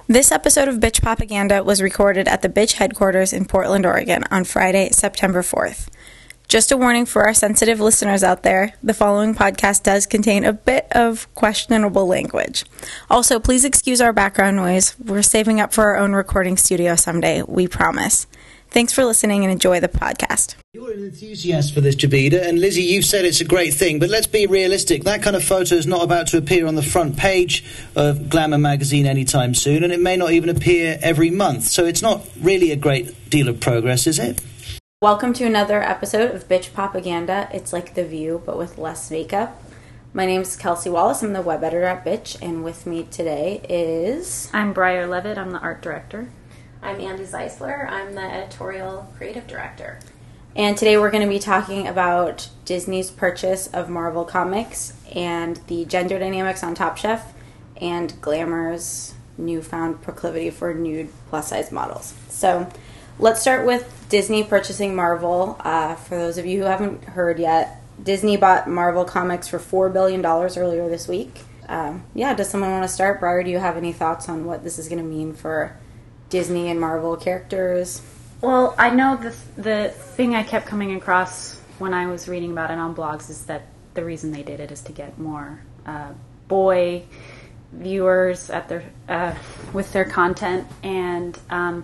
This episode of Bitch Propaganda was recorded at the Bitch headquarters in Portland, Oregon on Friday, September 4th. Just a warning for our sensitive listeners out there, the following podcast does contain a bit of questionable language. Also, please excuse our background noise. We're saving up for our own recording studio someday, we promise. Thanks for listening and enjoy the podcast. You're an enthusiast for this, Jabida, and Lizzie, you've said it's a great thing, but let's be realistic. That kind of photo is not about to appear on the front page of Glamour magazine anytime soon, and it may not even appear every month, so it's not really a great deal of progress, is it? Welcome to another episode of Bitch Propaganda. It's like The View, but with less makeup. My name is Kelsey Wallace. I'm the web editor at Bitch, and with me today is... I'm Briar Levitt. I'm the art director. I'm Andy Zeisler. I'm the editorial creative director. And today we're going to be talking about Disney's purchase of Marvel Comics and the gender dynamics on Top Chef and Glamour's newfound proclivity for nude plus-size models. So let's start with Disney purchasing Marvel. For those of you who haven't heard yet, Disney bought Marvel Comics for $4 billion earlier this week. Does someone want to start? Briar, do you have any thoughts on what this is going to mean for Disney and Marvel characters? Well, I know the thing I kept coming across when I was reading about it on blogs is that the reason they did it is to get more boy viewers at their with their content, and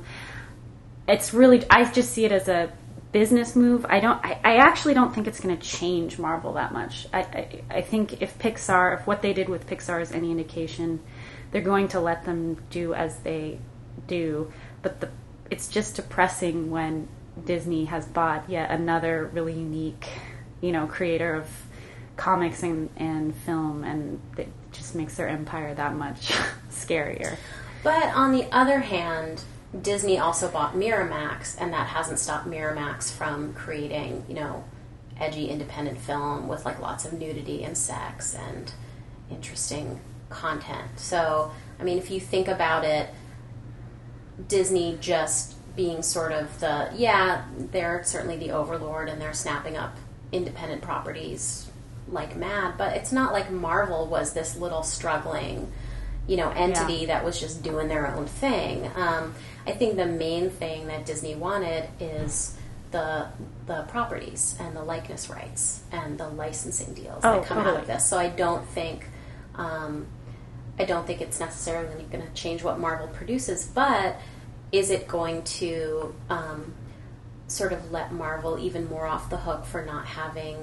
it's really, I just see it as a business move. I actually don't think it's going to change Marvel that much. I think if what they did with Pixar is any indication, they're going to let them do as they do, but it's just depressing when Disney has bought yet another really unique, creator of comics and film, and it just makes their empire that much scarier. But on the other hand, Disney also bought Miramax, and that hasn't stopped Miramax from creating, edgy independent film with like lots of nudity and sex and interesting content. So, I mean, if you think about it, Disney just being sort of they're certainly the overlord and they're snapping up independent properties like mad, but it's not like Marvel was this little struggling, entity that was just doing their own thing. I think the main thing that Disney wanted is the properties and the likeness rights and the licensing deals that come out of this. So I don't think it's necessarily going to change what Marvel produces, but is it going to sort of let Marvel even more off the hook for not having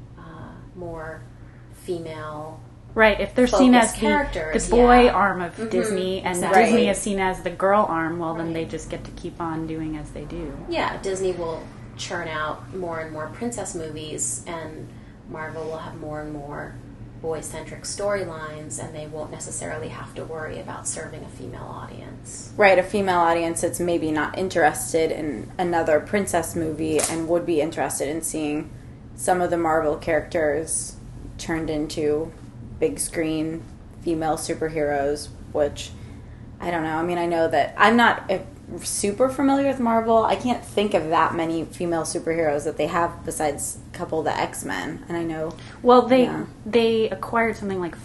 more female, right? If they're seen as the boy arm of Disney, and Disney is seen as the girl arm, well, then they just get to keep on doing as they do. Yeah, Disney will churn out more and more princess movies, and Marvel will have more and more boy-centric storylines, and they won't necessarily have to worry about serving a female audience. Right, a female audience that's maybe not interested in another princess movie and would be interested in seeing some of the Marvel characters turned into big screen female superheroes, which, I don't know. I mean, I know that I'm not super familiar with Marvel. I can't think of that many female superheroes that they have besides a couple of the X-Men, and I know... Well, they acquired something like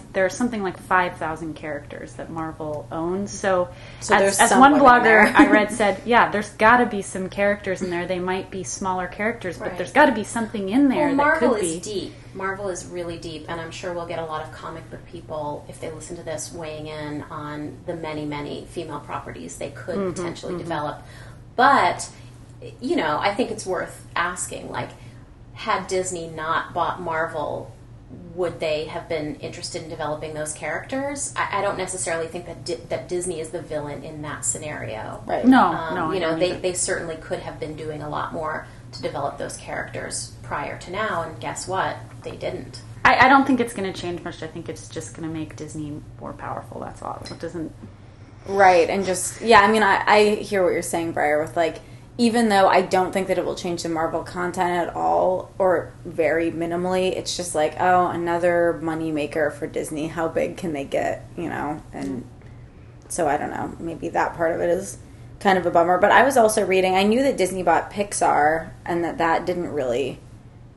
5,000 characters that Marvel owns, so as one blogger I read said, there's got to be some characters in there. They might be smaller characters, but there's got to be something in there that could be... Marvel is deep. Marvel is really deep, and I'm sure we'll get a lot of comic book people, if they listen to this, weighing in on the many, many female properties they could potentially develop. But, I think it's worth asking, like, had Disney not bought Marvel, would they have been interested in developing those characters? I don't necessarily think that Disney is the villain in that scenario. Right. No. They certainly could have been doing a lot more to develop those characters prior to now, and guess what? They didn't. I don't think it's going to change much. I think it's just going to make Disney more powerful. That's all. It doesn't... Right, and just... Yeah, I mean, I hear what you're saying, Briar, with, like, even though I don't think that it will change the Marvel content at all, or very minimally, it's just like, another moneymaker for Disney. How big can they get, And so, I don't know. Maybe that part of it is kind of a bummer. But I was also reading... I knew that Disney bought Pixar, and that didn't really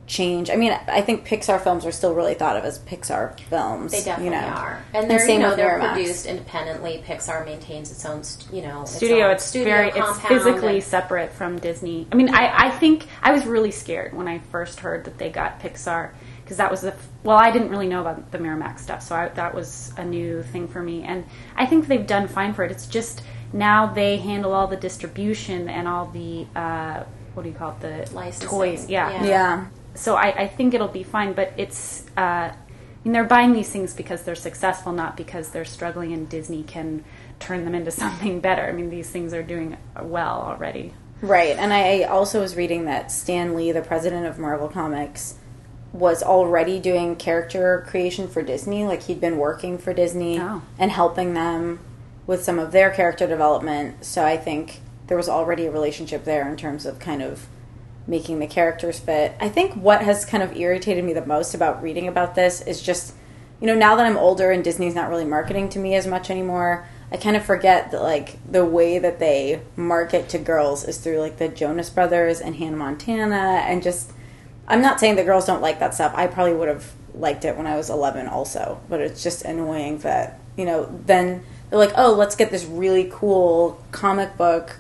change. I mean, I think Pixar films are still really thought of as Pixar films. They definitely are, and they're same with they're Miramax. produced independently. Pixar maintains its own studio. It's It's physically separate from Disney. I mean, I think I was really scared when I first heard that they got Pixar, because that was I didn't really know about the Miramax stuff, so that was a new thing for me. And I think they've done fine for it. It's just now they handle all the distribution and all the what do you call it, the licensing. Toys. Yeah. So I think it'll be fine, but it's I mean, they're buying these things because they're successful, not because they're struggling and Disney can turn them into something better. I mean, these things are doing well already. Right, and I also was reading that Stan Lee, the president of Marvel Comics, was already doing character creation for Disney. Like, he'd been working for Disney and helping them with some of their character development. So I think there was already a relationship there in terms of kind of making the characters fit. I think what has kind of irritated me the most about reading about this is just, now that I'm older and Disney's not really marketing to me as much anymore, I kind of forget that, like, the way that they market to girls is through, like, the Jonas Brothers and Hannah Montana, and just, I'm not saying that girls don't like that stuff. I probably would have liked it when I was 11 also, but it's just annoying that, then they're like, oh, let's get this really cool comic book,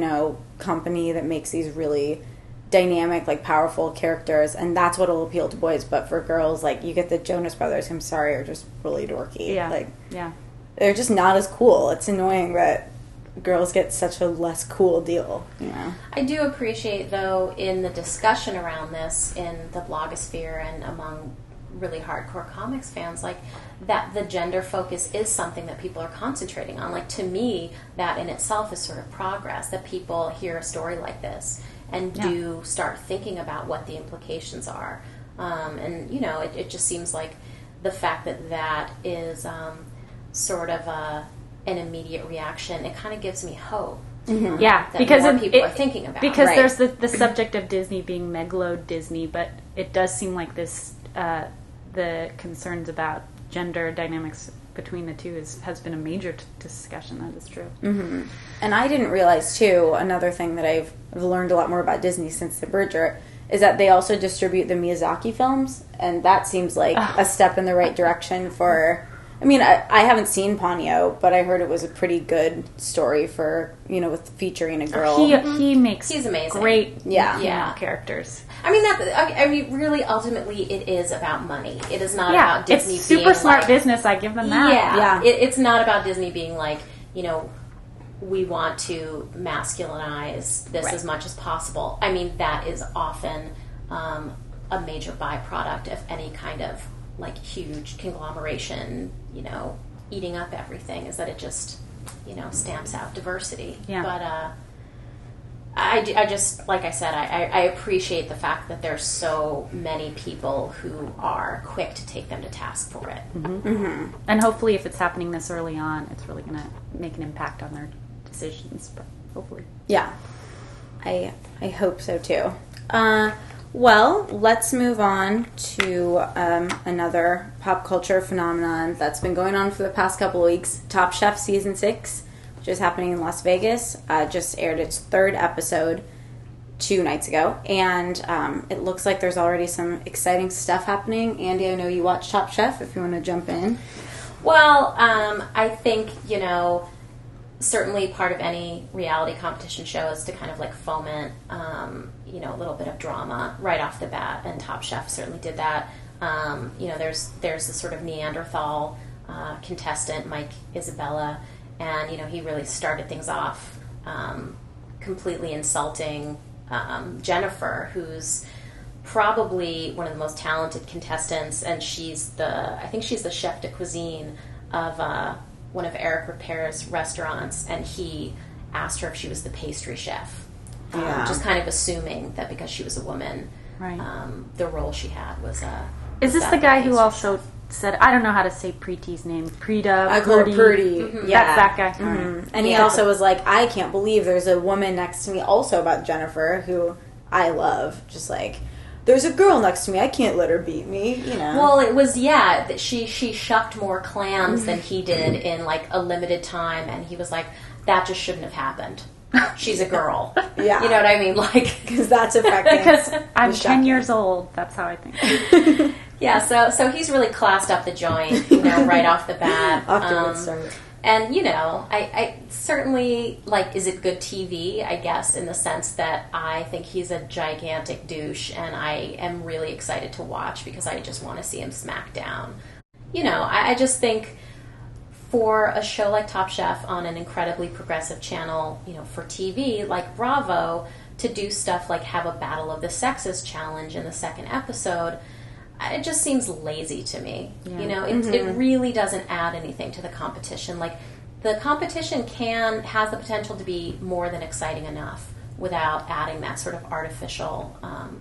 company that makes these really dynamic, like, powerful characters, and that's what will appeal to boys. But for girls, like, you get the Jonas Brothers, I'm sorry, are just really dorky. They're just not as cool. It's annoying that girls get such a less cool deal. I do appreciate, though, in the discussion around this in the blogosphere and among really hardcore comics fans, like, that the gender focus is something that people are concentrating on. Like, to me, that in itself is sort of progress, that people hear a story like this and do start thinking about what the implications are. And, it just seems like the fact that is sort of an immediate reaction, it kind of gives me hope. Mm-hmm. That because more people are thinking about. Because there's the subject of Disney being megalo Disney, but it does seem like this the concerns about gender dynamics between the two has been a major discussion. That is true. Mm-hmm. And I didn't realize, too, another thing that I've learned a lot more about Disney since The Bridger is that they also distribute the Miyazaki films, and that seems like a step in the right direction for... I mean, I haven't seen Ponyo, but I heard it was a pretty good story for, with featuring a girl. He's amazing. Great characters. I mean, really, ultimately, it is about money. It is not about Disney it's super being smart like, business, I give them that. It's not about Disney being like, we want to masculinize this as much as possible. I mean, that is often a major byproduct of any kind of, like, huge conglomeration, eating up everything, is that it just, stamps out diversity. Yeah. But I just, like I said, I appreciate the fact that there's so many people who are quick to take them to task for it. Mm-hmm. Mm-hmm. And hopefully if it's happening this early on, it's really going to make an impact on their decisions, but hopefully. Yeah. I hope so, too. Well, let's move on to another pop culture phenomenon that's been going on for the past couple of weeks. Top Chef Season 6, which is happening in Las Vegas, just aired its third episode 2 nights ago. And it looks like there's already some exciting stuff happening. Andy, I know you watch Top Chef, if you want to jump in. Well, I think, certainly part of any reality competition show is to kind of, like, foment, a little bit of drama right off the bat, and Top Chef certainly did that. There's this sort of Neanderthal contestant, Mike Isabella, and, he really started things off completely insulting Jennifer, who's probably one of the most talented contestants, and I think she's the chef de cuisine of one of Eric Ripert's restaurants, and he asked her if she was the pastry chef. Just kind of assuming that because she was a woman, the role she had was Is this the guy who also said, I don't know how to say Preeti's name, Preeta? I call her Purdy. Mm-hmm. Yeah. That's that guy. Mm-hmm. And he also was like, I can't believe there's a woman next to me also about Jennifer, who I love. Just like, there's a girl next to me, I can't let her beat me, Well, it was, that she shucked more clams than he did in, like, a limited time, and he was like, that just shouldn't have happened. she's a girl. Yeah. You know what I mean? Like, because that's affecting. Because I'm the 10 chef. years old. That's how I think. yeah. So he's really classed up the joint, right off the bat. Off to a good start. And, I certainly, like, is it good TV? I guess, in the sense that I think he's a gigantic douche, and I am really excited to watch because I just want to see him smack down. I just think for a show like Top Chef on an incredibly progressive channel, for TV, like Bravo, to do stuff like have a Battle of the Sexes challenge in the second episode, it just seems lazy to me. Yeah. It really doesn't add anything to the competition. Like, the competition has the potential to be more than exciting enough without adding that sort of artificial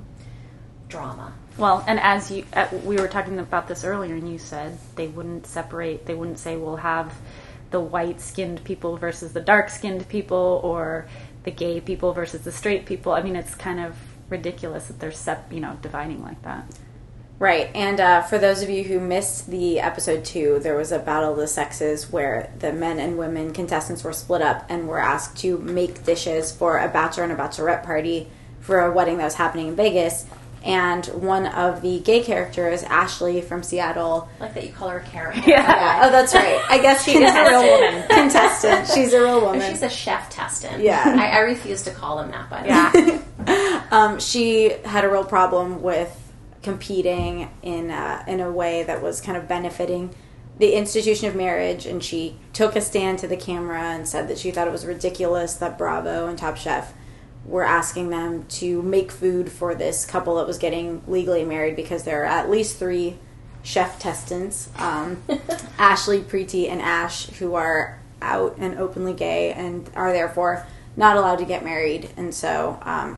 drama. Well, and as we were talking about this earlier, and you said they wouldn't separate, they wouldn't say we'll have the white-skinned people versus the dark-skinned people, or the gay people versus the straight people. I mean, it's kind of ridiculous that they're dividing like that. Right, and for those of you who missed the episode 2, there was a Battle of the Sexes where the men and women contestants were split up and were asked to make dishes for a bachelor and a bachelorette party for a wedding that was happening in Vegas. And one of the gay characters, Ashley from Seattle. Like that you call her a character. Yeah. Oh, that's right. I guess she is a real woman. Contestant. She's a real woman. And she's a chef-testant. Yeah. I refuse to call him that, by the way. She had a real problem with competing in a way that was kind of benefiting the institution of marriage, and she took a stand to the camera and said that she thought it was ridiculous that Bravo and Top Chef were asking them to make food for this couple that was getting legally married, because there are at least 3 chef testants, Ashley, Preeti, and Ash, who are out and openly gay and are therefore not allowed to get married. And so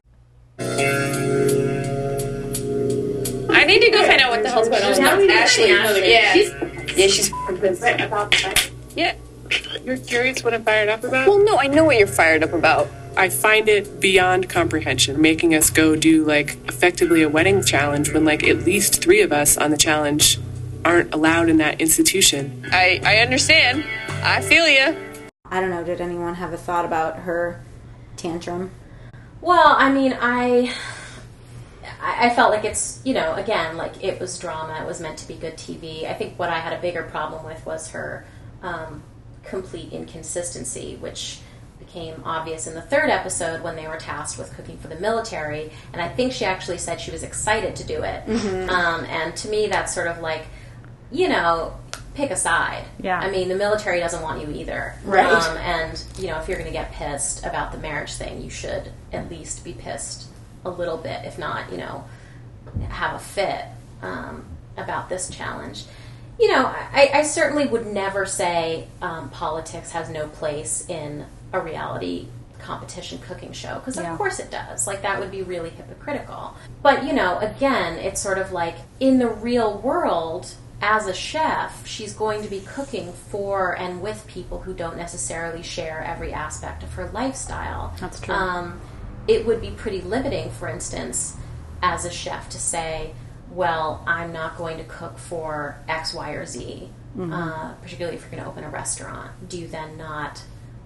I need to go find out what the hell's going on with Ashley. Yeah, she's right about that. Yeah. You're curious what I'm fired up about? Well, no, I know what you're fired up about. I find it beyond comprehension, making us go do, effectively a wedding challenge when, at least 3 of us on the challenge aren't allowed in that institution. I understand. I feel you. I don't know, did anyone have a thought about her tantrum? Well, I mean, I felt like it's, again, it was drama. It was meant to be good TV. I think what I had a bigger problem with was her complete inconsistency, which became obvious in the 3rd episode when they were tasked with cooking for the military. And I think she actually said she was excited to do it. Mm-hmm. And to me, that's sort of pick a side. Yeah. I mean, the military doesn't want you either. Right. And, if you're going to get pissed about the marriage thing, you should at least be pissed a little bit, if not, have a fit about this challenge. I certainly would never say politics has no place in a reality competition cooking show, because of course it does. That would be really hypocritical. But, again, it's sort of in the real world, as a chef, she's going to be cooking for and with people who don't necessarily share every aspect of her lifestyle. That's true. It would be pretty limiting, for instance, as a chef to say, well, I'm not going to cook for X, Y, or Z, particularly if you're going to open a restaurant. Do you then not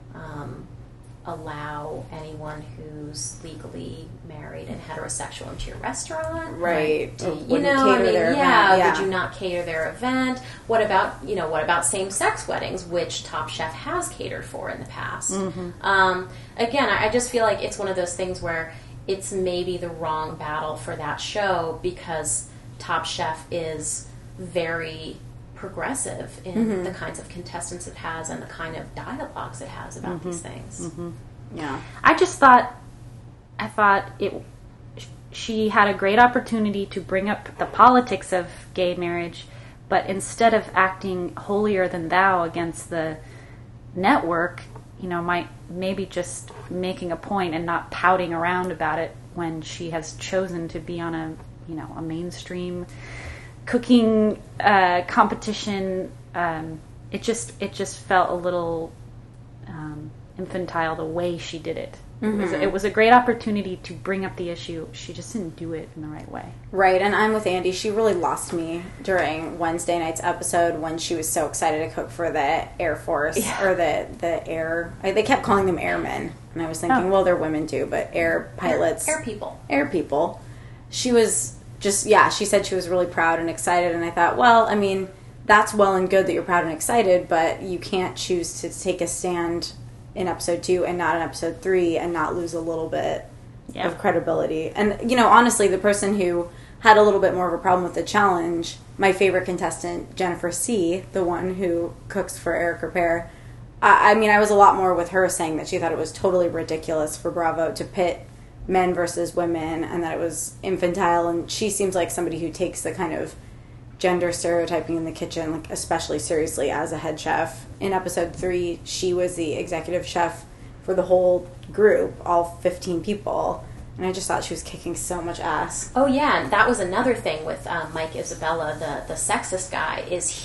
allow anyone who's legally married and heterosexual into your restaurant? Right. Would you not cater their event? What about same-sex weddings, which Top Chef has catered for in the past? Mm-hmm. Again, I just feel like it's one of those things where it's maybe the wrong battle for that show, because Top Chef is very progressive in the kinds of contestants it has and the kind of dialogues it has about these things. Mm-hmm. Yeah. I thought she had a great opportunity to bring up the politics of gay marriage, but instead of acting holier than thou against the network, maybe just making a point and not pouting around about it when she has chosen to be on a mainstream cooking competition. It just felt a little infantile the way she did it. It was a great opportunity to bring up the issue. She just didn't do it in the right way. Right, and I'm with Andy. She really lost me during Wednesday night's episode when she was so excited to cook for the Air Force, or the air... They kept calling them airmen, and I was thinking, well, they're women too, but air pilots... Air people. Air people. She was just, she said she was really proud and excited, and I thought, well, I mean, that's well and good that you're proud and excited, but you can't choose to take a stand in episode 2 and not in episode 3 and not lose a little bit of credibility. And, honestly, the person who had a little bit more of a problem with the challenge, my favorite contestant, Jennifer C., the one who cooks for Eric Ripert, I mean, I was a lot more with her saying that she thought it was totally ridiculous for Bravo to pit men versus women and that it was infantile. And she seems like somebody who takes the kind of gender stereotyping in the kitchen, like, especially seriously as a head chef. In episode 3, she was the executive chef for the whole group, all 15 people, and I just thought she was kicking so much ass. Oh yeah, and that was another thing with Mike Isabella, the sexist guy,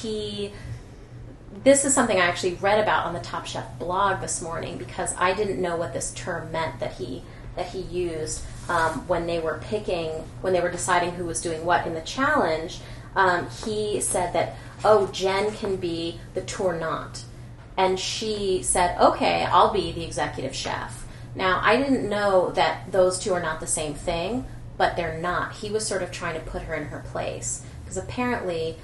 this is something I actually read about on the Top Chef blog this morning, because I didn't know what this term meant that he used when they were deciding who was doing what in the challenge. He said that, Jen can be the tournant. And she said, okay, I'll be the executive chef. Now, I didn't know that those two are not the same thing, but they're not. He was sort of trying to put her in her place. Because apparently,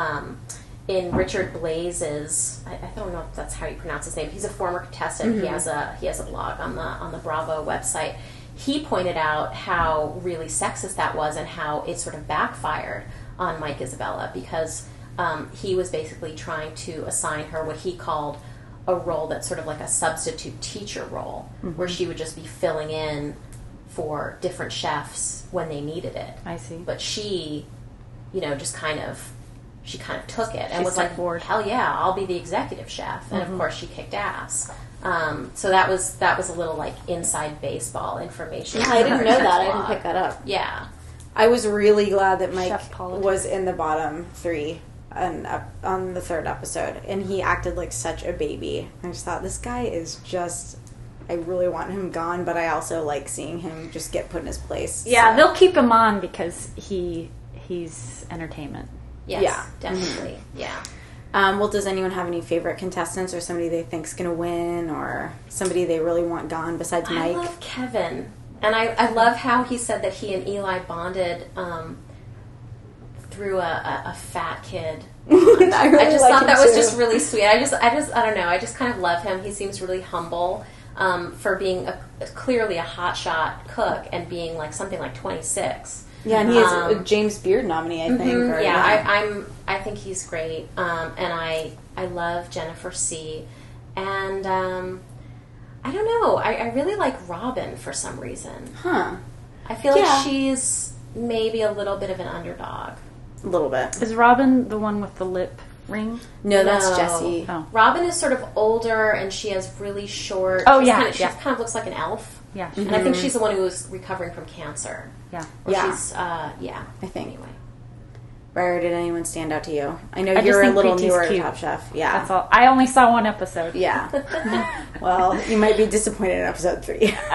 in Richard Blaze's, I don't know if that's how you pronounce his name, he's a former contestant. Mm-hmm. He has a blog on the Bravo website. He pointed out how really sexist that was and how it sort of backfired on Mike Isabella, because he was basically trying to assign her what he called a role that's sort of like a substitute teacher role, where she would just be filling in for different chefs when they needed it. I see. But she, just kind of took it and was like, bored. Hell yeah, I'll be the executive chef. And of course she kicked ass. So that was a little like inside baseball information. Yeah, I didn't know that. I didn't pick that up. Yeah. I was really glad that Mike was in the bottom 3 on the 3rd episode, and he acted like such a baby. I just thought, this guy is just... I really want him gone, but I also like seeing him just get put in his place. Yeah, so. They'll keep him on because he's entertainment. Yes, yeah, definitely. Yeah. Well, does anyone have any favorite contestants or somebody they think's going to win or somebody they really want gone besides Mike? I love Kevin. And I love how he said that he and Eli bonded through a fat kid. I just thought that was just really sweet. I don't know. I just kind of love him. He seems really humble for being clearly a hotshot cook and being like something like 26. Yeah, and he is a James Beard nominee, I think. Mm-hmm. I think he's great. And I love Jennifer C. And I don't know. I really like Robin for some reason. Huh. I feel like she's maybe a little bit of an underdog. A little bit. Is Robin the one with the lip ring? No, that's Jessie. Oh. Robin is sort of older, and she has really short... She kind of looks like an elf. Yeah. And I think she's the one who was recovering from cancer. Yeah. She's, I think. Anyway. Briar, did anyone stand out to you? I know you're a little newer to Top Chef. Yeah. That's all. I only saw one episode. Yeah. Well, you might be disappointed in episode 3. Okay.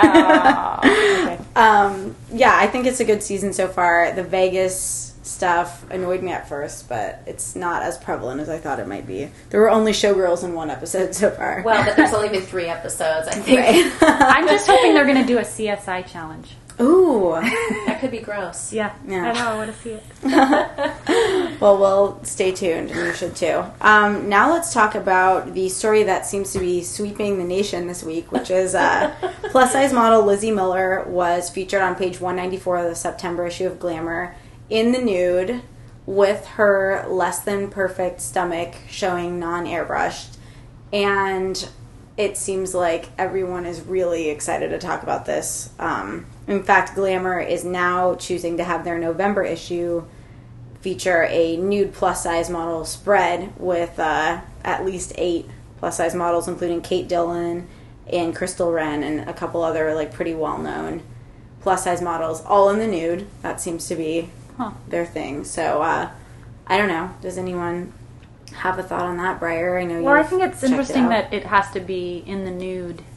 Yeah, I think it's a good season so far. The Vegas stuff annoyed me at first, but it's not as prevalent as I thought it might be. There were only showgirls in one episode so far. Well, but there's only been 3 episods, I think. Right. I'm just hoping they're going to do a CSI challenge. Ooh. That could be gross. Yeah. I know. I want to see it. Well, we'll stay tuned, and you should too. Now let's talk about the story that seems to be sweeping the nation this week, which is plus-size model Lizzie Miller was featured on page 194 of the September issue of Glamour in the nude with her less-than-perfect stomach showing non-airbrushed. And it seems like everyone is really excited to talk about this. In fact, Glamour is now choosing to have their November issue feature a nude plus-size model spread with at least 8 plus-size models, including Kate Dillon and Crystal Wren and a couple other like pretty well-known plus-size models, all in the nude. That seems to be their thing. So, I don't know. Does anyone have a thought on that, Briar? I know. Well, I think it's interesting that it has to be in the nude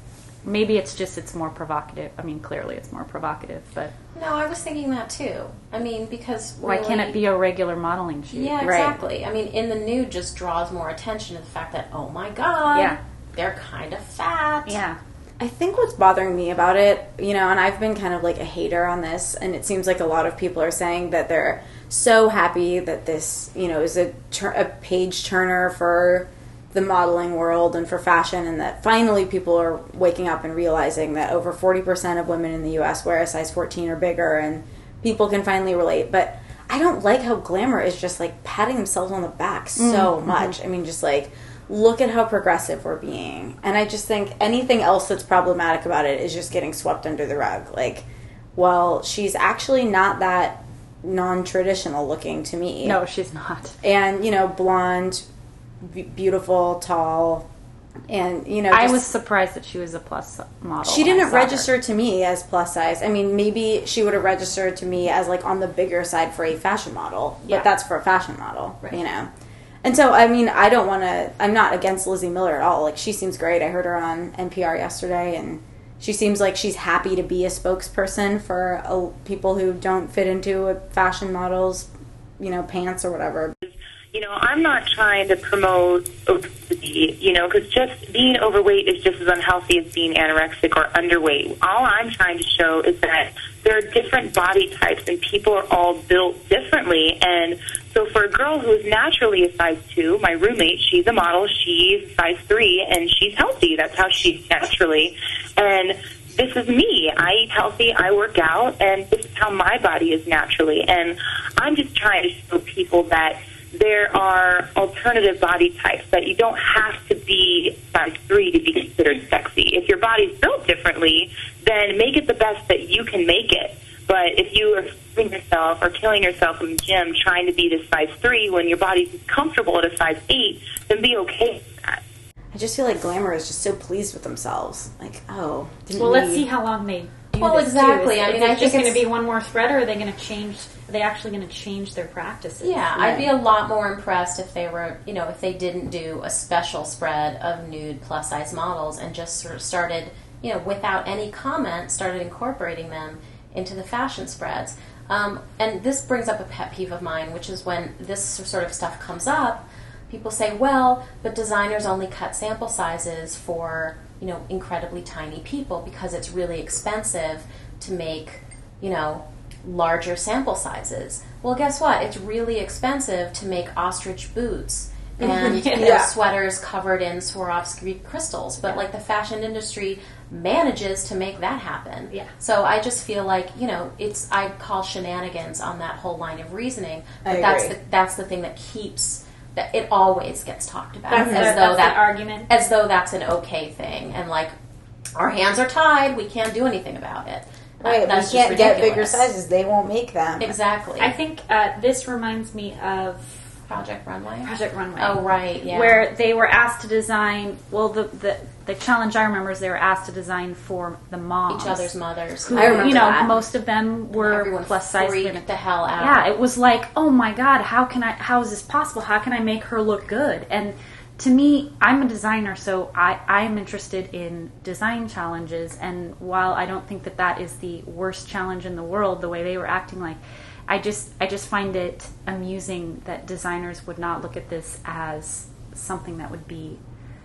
maybe it's just it's more provocative. I mean, clearly it's more provocative, but No, I was thinking that too. I mean, because why can't it be a regular modeling shoot? Yeah, exactly. I mean, in the nude just draws more attention to the fact that, oh my god, they're kind of fat. Yeah. I think what's bothering me about it, you know, and I've been kind of like a hater on this, and it seems like a lot of people are saying that they're so happy that this, you know, is a page turner for the modeling world and for fashion, and that finally people are waking up and realizing that over 40% of women in the U.S. wear a size 14 or bigger, and people can finally relate. But I don't like how Glamour is just like patting themselves on the back so much. I mean, just like, look at how progressive we're being. And I just think anything else that's problematic about it is just getting swept under the rug. Like, well, she's actually not that non-traditional looking to me. No, she's not. And, you know, blonde, beautiful, tall, and, you know, I was surprised that she was a plus model. She didn't register to me as plus size. I mean, maybe she would have registered to me as like on the bigger side for a fashion model, but that's for a fashion model, you know. And so, I mean, I'm not against Lizzie Miller at all. Like, she seems great. I heard her on NPR yesterday, and she seems like she's happy to be a spokesperson for people who don't fit into a fashion model's, you know, pants or whatever. You know, I'm not trying to promote obesity, you know, because just being overweight is just as unhealthy as being anorexic or underweight. All I'm trying to show is that there are different body types and people are all built differently. And so for a girl who is naturally a size 2, my roommate, she's a model, she's size 3, and she's healthy. That's how she's naturally. And this is me. I eat healthy, I work out, and this is how my body is naturally. And I'm just trying to show people that there are alternative body types, that you don't have to be size 3 to be considered sexy. If your body's built differently, then make it the best that you can make it. But if you are killing yourself or killing yourself in the gym trying to be this size 3 when your body's comfortable at a size 8, then be okay with that. I just feel like Glamour is just so pleased with themselves. Like, oh, let's see how long they do this exactly. Too. I mean, I think it's going to be one more spread, or are they going to change? Are they actually going to change their practices? Yeah, I'd be a lot more impressed if they were, you know, if they didn't do a special spread of nude plus size models and just sort of started, you know, without any comment, started incorporating them into the fashion spreads. And this brings up a pet peeve of mine, which is when this sort of stuff comes up, people say, well, but designers only cut sample sizes for, you know, incredibly tiny people because it's really expensive to make, you know, larger sample sizes. Well, guess what? It's really expensive to make ostrich boots and you know, sweaters covered in Swarovski crystals. But like the fashion industry manages to make that happen. Yeah. So I just feel like, you know, I call shenanigans on that whole line of reasoning. But that's the thing that keeps that it always gets talked about that's the argument, as though that's an okay thing, and like our hands are tied, we can't do anything about it. Right, we can't get bigger sizes; they won't make them. Exactly. I think this reminds me of Project Runway. Oh, right, yeah. Where they were asked to design. Well, the challenge I remember is they were asked to design for the moms, each other's mothers. Who, I remember that. Most of them were everyone plus size freaked the hell out. Yeah, it was like, oh my god, how is this possible? How can I make her look good? And to me, I'm a designer, so I'm interested in design challenges. And while I don't think that is the worst challenge in the world, the way they were acting, like, I just find it amusing that designers would not look at this as something that would be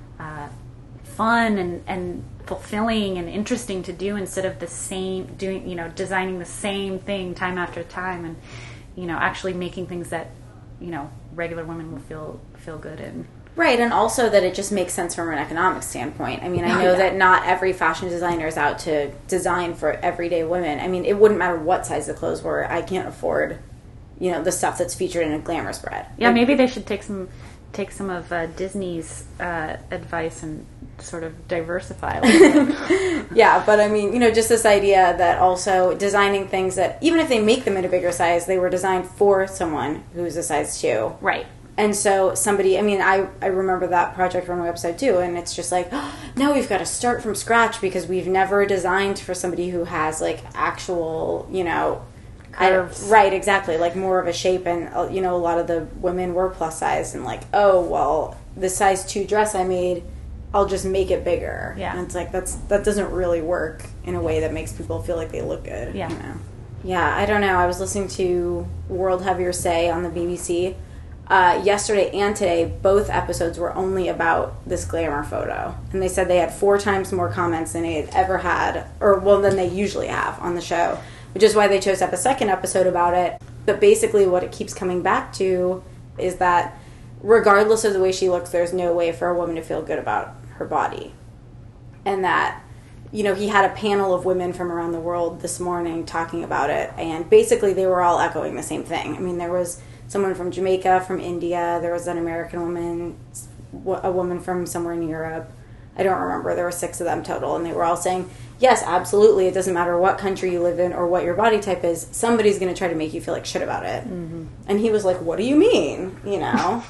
fun and fulfilling and interesting to do, instead of designing the same thing time after time, and, you know, actually making things that, you know, regular women will feel good in. Right, and also that it just makes sense from an economic standpoint. I mean, I know that not every fashion designer is out to design for everyday women. I mean, it wouldn't matter what size the clothes were. I can't afford, you know, the stuff that's featured in a Glamour spread. Yeah, maybe they should take some of Disney's advice and sort of diversify a little bit. Yeah, but I mean, you know, just this idea that also designing things that, even if they make them in a bigger size, they were designed for someone who's a size 2. Right. And so I remember that Project Runway website too, and it's just like, oh, now we've got to start from scratch because we've never designed for somebody who has like actual, you know, curves. Right, exactly, like more of a shape, and you know, a lot of the women were plus size, and like, oh, well, the size 2 dress I made I'll just make it bigger. Yeah. And it's like, that doesn't really work in a way that makes people feel like they look good. Yeah. You know? Yeah, I don't know. I was listening to World Have Your Say on the BBC. Yesterday and today, both episodes were only about this glamour photo. And they said they had 4 times more comments than they had ever had, than they usually have on the show, which is why they chose to have a second episode about it. But basically what it keeps coming back to is that regardless of the way she looks, there's no way for a woman to feel good about her body. And that, you know, he had a panel of women from around the world this morning talking about it, and basically they were all echoing the same thing. I mean, there was someone from Jamaica, from India, there was an American woman, a woman from somewhere in Europe. I don't remember. There were 6 of them total, and they were all saying, yes, absolutely, it doesn't matter what country you live in or what your body type is, somebody's going to try to make you feel like shit about it. Mm-hmm. And he was like, what do you mean? You know?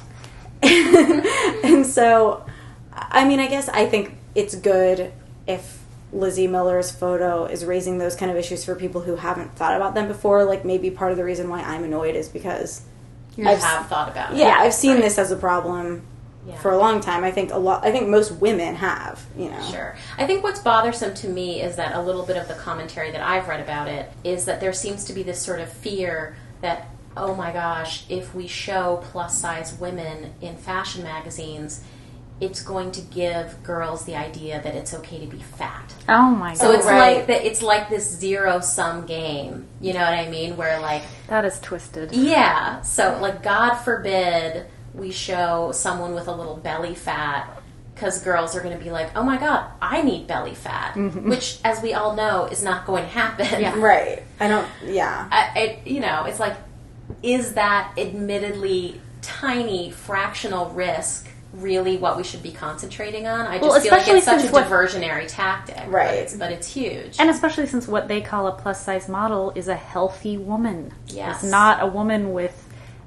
And so, I mean, I guess I think it's good if Lizzie Miller's photo is raising those kind of issues for people who haven't thought about them before. Like, maybe part of the reason why I'm annoyed is because I have thought about it. Yeah, I've seen this as a problem for a long time. I think most women have, you know. Sure. I think what's bothersome to me is that a little bit of the commentary that I've read about it is that there seems to be this sort of fear that, oh my gosh, if we show plus-size women in fashion magazines, it's going to give girls the idea that it's okay to be fat. Oh my god. So it's like that. It's like this zero-sum game. You know what I mean? Where like that is twisted. Yeah. So like, God forbid we show someone with a little belly fat, because girls are going to be like, oh my god, I need belly fat, which, as we all know, is not going to happen. Yeah. Right. I don't. Yeah. You know, it's like, is that admittedly tiny fractional risk really what we should be concentrating on? I just feel like it's such a diversionary tactic. Right. But it's huge. And especially since what they call a plus-size model is a healthy woman. Yes. It's not a woman with,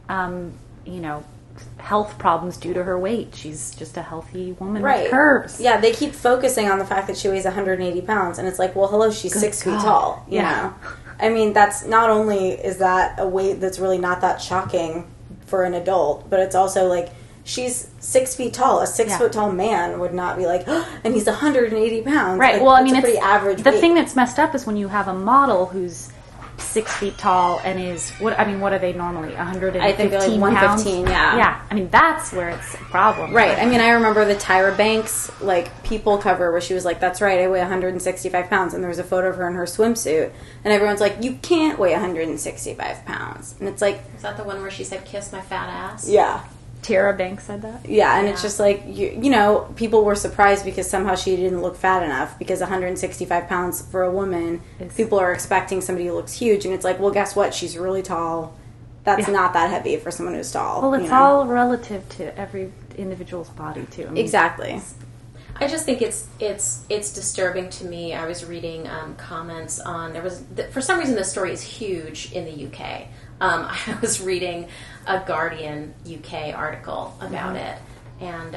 you know, health problems due to her weight. She's just a healthy woman with curves. Yeah, they keep focusing on the fact that she weighs 180 pounds, and it's like, well, hello, she's 6 feet tall. You know? I mean, that's not only is that a weight that's really not that shocking for an adult, but it's also like, she's 6 feet tall. A 6 foot tall man would not be like, oh, and he's 180 pounds. Right. Like, well, I mean, it's pretty average. The thing that's messed up is when you have a model who's 6 feet tall and is what are they normally? 115 I think they're like 115. Pounds? Yeah. I mean, that's where it's a problem. Right. I mean, I remember the Tyra Banks People cover where she was like, "That's right, I weigh 165 pounds," and there was a photo of her in her swimsuit, and everyone's like, "You can't weigh 165 pounds," and it's like, is that the one where she said, "Kiss my fat ass"? Yeah. Tyra Banks said that? Yeah, and it's just like, you know, people were surprised because somehow she didn't look fat enough, because 165 pounds for a woman, people are expecting somebody who looks huge, and it's like, well, guess what? She's really tall. That's not that heavy for someone who's tall. Well, it's all relative to every individual's body, too. I mean, exactly. I just think it's disturbing to me. I was reading comments on, for some reason this story is huge in the UK. I was reading a Guardian UK article about it, and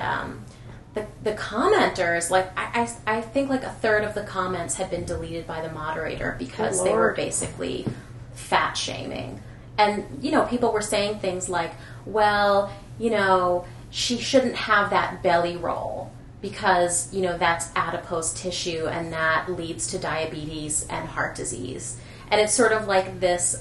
the commenters, like, I think like a third of the comments had been deleted by the moderator because they were basically fat shaming. And, you know, people were saying things like, well, you know, she shouldn't have that belly roll because, you know, that's adipose tissue and that leads to diabetes and heart disease. And it's sort of like this,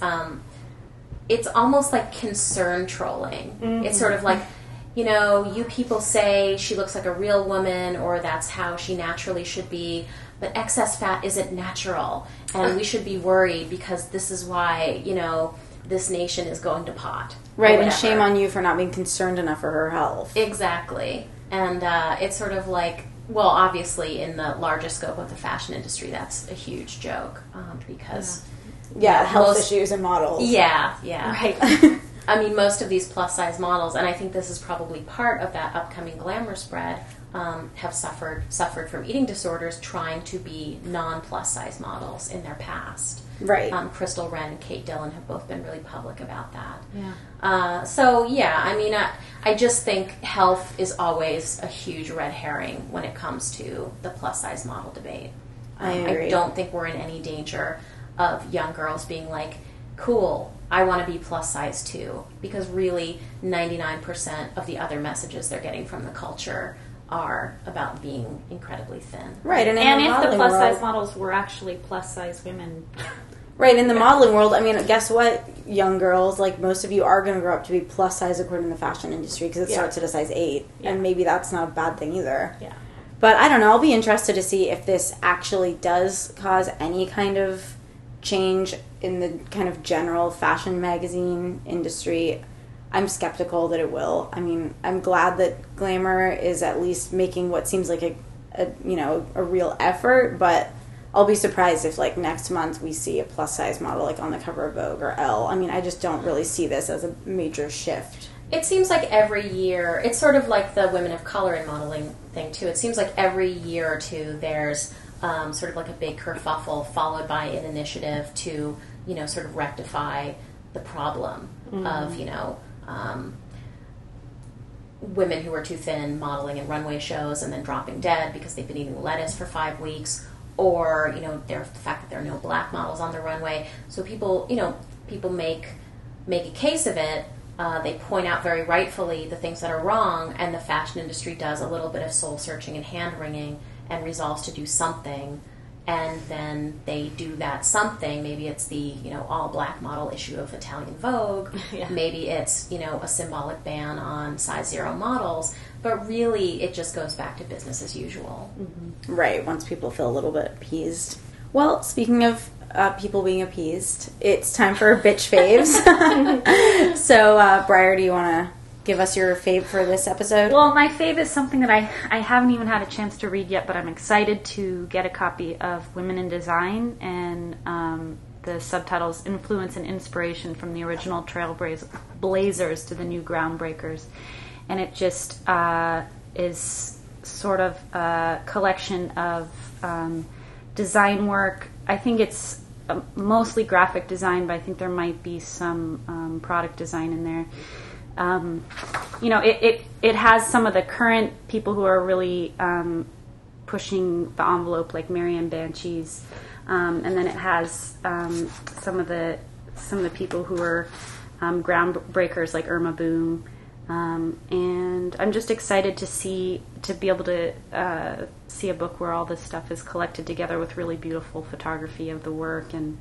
it's almost like concern trolling. Mm-hmm. It's sort of like, you know, you people say she looks like a real woman or that's how she naturally should be, but excess fat isn't natural. And we should be worried because this is why, you know, this nation is going to pot. Right, and shame on you for not being concerned enough for her health. Exactly. And it's sort of like, well, obviously in the largest scope of the fashion industry, that's a huge joke because... Yeah, health issues and models. Yeah. Right. I mean, most of these plus-size models, and I think this is probably part of that upcoming glamour spread, have suffered from eating disorders trying to be non-plus-size models in their past. Right. Crystal Wren and Kate Dillon have both been really public about that. Yeah. So, yeah, I mean, I just think health is always a huge red herring when it comes to the plus-size model debate. I agree. I don't think we're in any danger of young girls being like, cool, I want to be plus size too. Because really, 99% of the other messages they're getting from the culture are about being incredibly thin. Right, and if the plus size world, models were actually plus size women. right, in the modeling world, I mean, guess what, young girls, like most of you are going to grow up to be plus size according to the fashion industry because it starts at a size 8, and maybe that's not a bad thing either. Yeah. But I don't know, I'll be interested to see if this actually does cause any kind of change in the kind of general fashion magazine industry. I'm skeptical that it will. I mean, I'm glad that Glamour is at least making what seems like a real effort, but I'll be surprised if like next month we see a plus size model like on the cover of Vogue or Elle. I mean, I just don't really see this as a major shift. It seems like every year, it's sort of like the women of color in modeling thing too. It seems like every year or two there's sort of like a big kerfuffle followed by an initiative to, sort of rectify the problem of, women who are too thin modeling in runway shows and then dropping dead because they've been eating lettuce for 5 weeks, or the fact that there are no black models on the runway. So people make a case of it. They point out very rightfully the things that are wrong, and the fashion industry does a little bit of soul searching and hand wringing and resolves to do something. And then they do that something. Maybe it's the all black model issue of Italian Vogue. Yeah. Maybe it's a symbolic ban on size 0 models. But really, it just goes back to business as usual. Mm-hmm. Right. Once people feel a little bit appeased. Well, speaking of people being appeased, it's time for bitch faves. So, Briar, do you want to give us your fave for this episode? Well, my fave is something that I haven't even had a chance to read yet, but I'm excited to get a copy of Women in Design, and the subtitles Influence and Inspiration from the Original Trailblazers to the New Groundbreakers. And it just is sort of a collection of design work. I think it's mostly graphic design, but I think there might be some product design in there. It has some of the current people who are really pushing the envelope, like Marianne Banshees, and then it has some of the people who are groundbreakers, like Irma Boom, and I'm just excited to be able to see a book where all this stuff is collected together with really beautiful photography of the work, and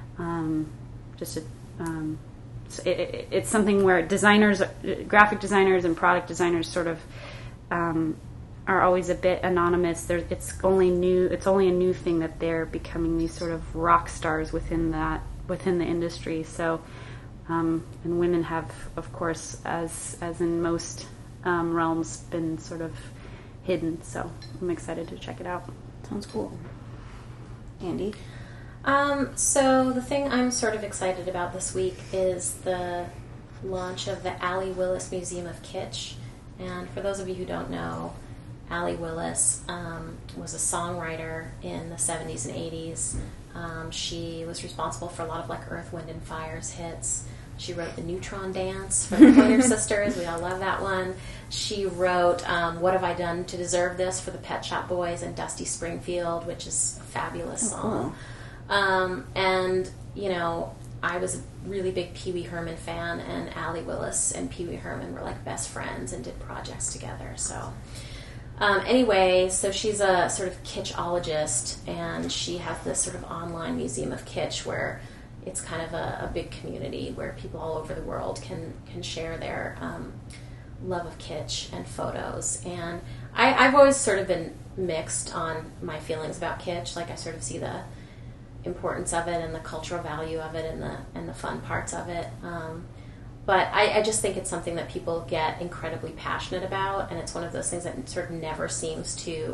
it's something where graphic designers and product designers sort of are always a bit anonymous. It's only a new thing that they're becoming these sort of rock stars within the industry. So, and women have, of course, as in most realms, been sort of hidden. So I'm excited to check it out. Sounds cool. Andy? So the thing I'm sort of excited about this week is the launch of the Allee Willis Museum of Kitsch. And for those of you who don't know, Allee Willis was a songwriter in the 70s and 80s. She was responsible for a lot of like Earth, Wind, and Fire's hits. She wrote the Neutron Dance for the Pointer Sisters. We all love that one. She wrote What Have I Done to Deserve This for the Pet Shop Boys and Dusty Springfield, which is a fabulous song. And, I was a really big Pee Wee Herman fan, and Allee Willis and Pee Wee Herman were like best friends and did projects together. So, anyway, so she's a sort of kitschologist, and she has this sort of online museum of kitsch where it's kind of a big community where people all over the world can share their love of kitsch and photos. And I've always sort of been mixed on my feelings about kitsch. Like, I sort of see the importance of it and the cultural value of it and the fun parts of it. But I just think it's something that people get incredibly passionate about, and it's one of those things that sort of never seems to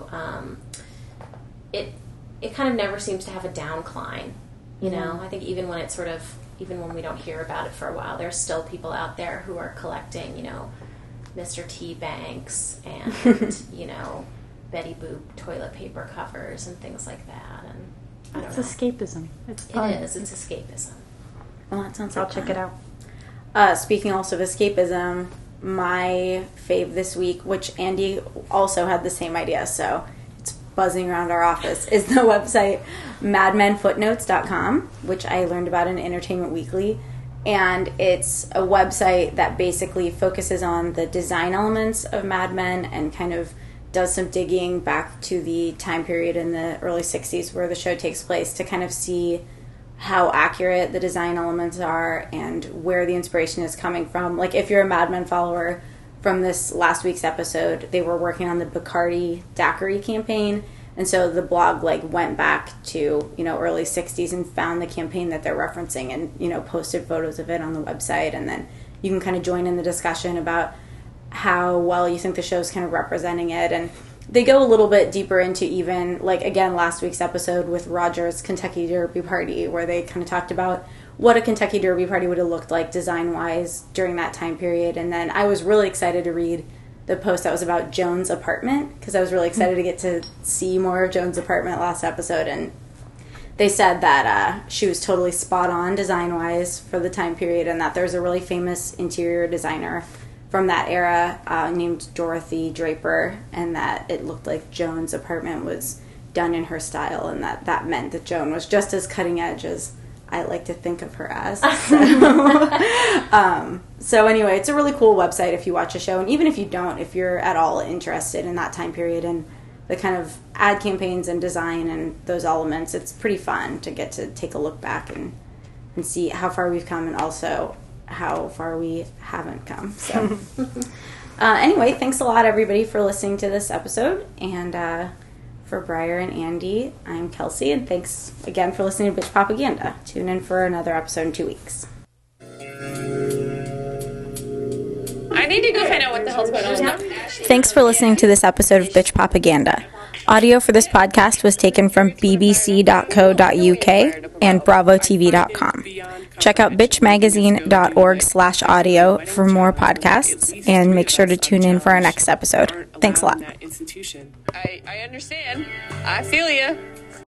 it kind of never seems to have a downcline. I think even when we don't hear about it for a while, there's still people out there who are collecting, Mr. T. Banks and Betty Boop toilet paper covers and things like that. And it's escapism. It's fun. It is. It's escapism. Well, that sounds I'll like check fun. it out. Speaking also of escapism, my fave this week, which Andy also had the same idea, so it's buzzing around our office, is the website madmenfootnotes.com, which I learned about in Entertainment Weekly. And it's a website that basically focuses on the design elements of Mad Men and kind of does some digging back to the time period in the early 60s where the show takes place to kind of see how accurate the design elements are and where the inspiration is coming from. Like, if you're a Mad Men follower, from this last week's episode, they were working on the Bacardi daiquiri campaign, and so the blog went back to early 60s and found the campaign that they're referencing and posted photos of it on the website, and then you can kind of join in the discussion about how well you think the show's kind of representing it. And they go a little bit deeper into even, again, last week's episode with Roger's Kentucky Derby party, where they kind of talked about what a Kentucky Derby party would have looked like design-wise during that time period. And then I was really excited to read the post that was about Joan's apartment, because I was really excited to get to see more of Joan's apartment last episode. And they said that she was totally spot on design-wise for the time period, and that there's a really famous interior designer from that era named Dorothy Draper, and that it looked like Joan's apartment was done in her style, and that meant that Joan was just as cutting edge as I like to think of her as. So anyway, it's a really cool website if you watch a show, and even if you don't, if you're at all interested in that time period and the kind of ad campaigns and design and those elements, it's pretty fun to get to take a look back and see how far we've come and also how far we haven't come. So anyway, thanks a lot, everybody, for listening to this episode. And for Briar and Andy, I'm Kelsey, and thanks again for listening to Bitch Propaganda. Tune in for another episode in 2 weeks. I need to go find out what the hell's going on now. Thanks for listening to this episode of Bitch Propaganda. Audio for this podcast was taken from bbc.co.uk and bravotv.com. Check out bitchmagazine.org/audio for more podcasts, and make sure to tune in for our next episode. Thanks a lot. I understand. I feel you.